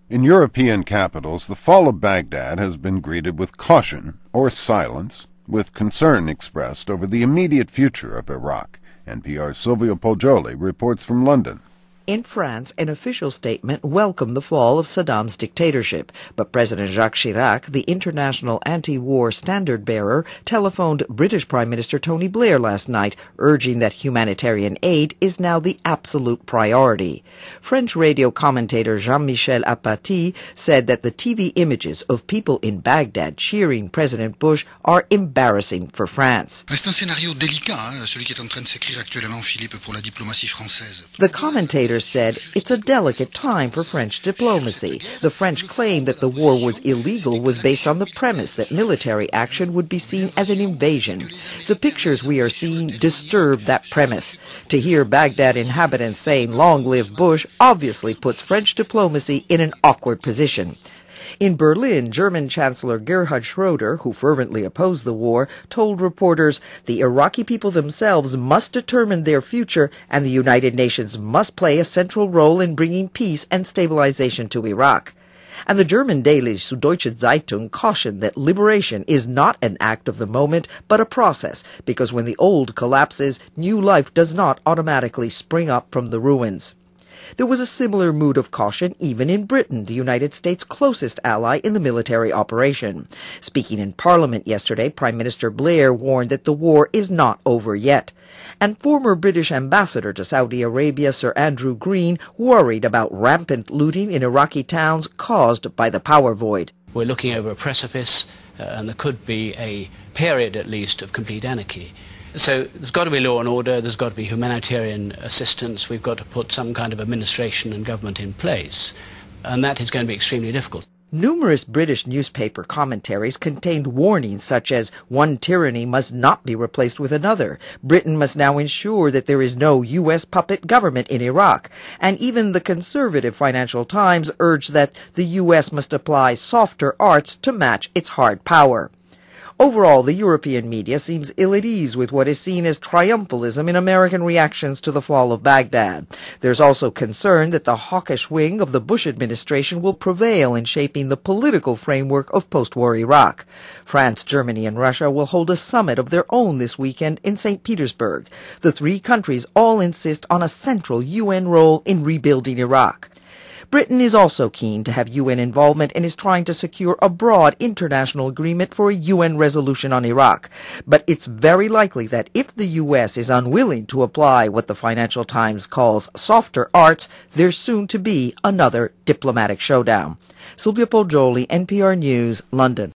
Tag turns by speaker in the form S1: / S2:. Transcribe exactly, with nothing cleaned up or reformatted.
S1: In European capitals, the fall of Baghdad has been greeted with caution or silence, with concern expressed over the immediate future of Iraq. N P R's Silvia Poggioli reports from London.
S2: In France, an official statement welcomed the fall of Saddam's dictatorship, but President Jacques Chirac, the international anti-war standard-bearer, telephoned British Prime Minister Tony Blair last night, urging that humanitarian aid is now the absolute priority. French radio commentator Jean-Michel Apathy said that the T V images of people in Baghdad cheering President Bush are embarrassing for France.
S3: C'est un scénario délicat, hein, celui qui est en train de s'écrire actuellement, Philippe, pour la diplomatie française.
S2: The commentator said it's a delicate time for French diplomacy. The French claim that the war was illegal was based on the premise that military action would be seen as an invasion. The pictures we are seeing disturb that premise. To hear Baghdad inhabitants saying "Long live Bush" obviously puts French diplomacy in an awkward position. In Berlin, German Chancellor Gerhard Schroeder, who fervently opposed the war, told reporters the Iraqi people themselves must determine their future and the United Nations must play a central role in bringing peace and stabilization to Iraq. And the German daily Süddeutsche Zeitung cautioned that liberation is not an act of the moment, but a process, because when the old collapses, new life does not automatically spring up from the ruins. There was a similar mood of caution even in Britain, the United States' closest ally in the military operation. Speaking in Parliament yesterday, Prime Minister Blair warned that the war is not over yet. And former British ambassador to Saudi Arabia, Sir Andrew Green, worried about rampant looting in Iraqi towns caused by the power void.
S4: We're looking over a precipice, uh, and there could be a period at least of complete anarchy. So there's got to be law and order, there's got to be humanitarian assistance, we've got to put some kind of administration and government in place, and that is going to be extremely difficult.
S2: Numerous British newspaper commentaries contained warnings such as one tyranny must not be replaced with another, Britain must now ensure that there is no U S puppet government in Iraq, and even the conservative Financial Times urged that the U S must apply softer arts to match its hard power. Overall, the European media seems ill at ease with what is seen as triumphalism in American reactions to the fall of Baghdad. There's also concern that the hawkish wing of the Bush administration will prevail in shaping the political framework of post-war Iraq. France, Germany, and Russia will hold a summit of their own this weekend in Saint Petersburg. The three countries all insist on a central U N role in rebuilding Iraq. Britain is also keen to have U N involvement and is trying to secure a broad international agreement for a U N resolution on Iraq. But it's very likely that if the U S is unwilling to apply what the Financial Times calls softer arts, there's soon to be another diplomatic showdown. Silvia Poggioli, N P R News, London.